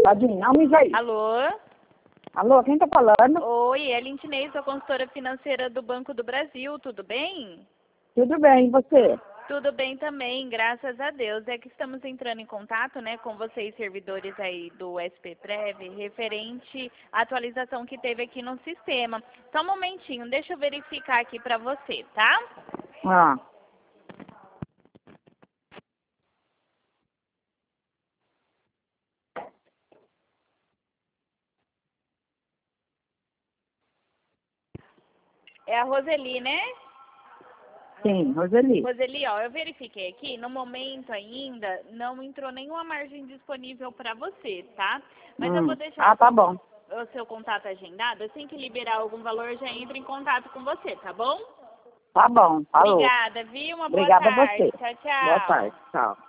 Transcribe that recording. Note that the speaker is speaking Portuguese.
Tadinho, não me aí. Alô? Alô, quem tá falando? Oi, é Lintinei, sou consultora financeira do Banco do Brasil, tudo bem? Tudo bem, e você? Tudo bem também, graças a Deus. É que estamos entrando em contato, né, com vocês, servidores aí do SPPrev, referente à atualização que teve aqui no sistema. Só um momentinho, deixa eu verificar aqui para você, tá? Ah. É a Roseli, né? Sim, Roseli. Roseli, ó, eu verifiquei aqui, no momento ainda não entrou nenhuma margem disponível para você, tá? Mas eu vou deixar Ah, tá bom. o seu contato agendado, assim que liberar algum valor, eu já entro em contato com você, tá bom? Tá bom, falou. Obrigada, viu? Uma boa Obrigada a tarde. você. Tchau, Boa tchau. tarde, tchau.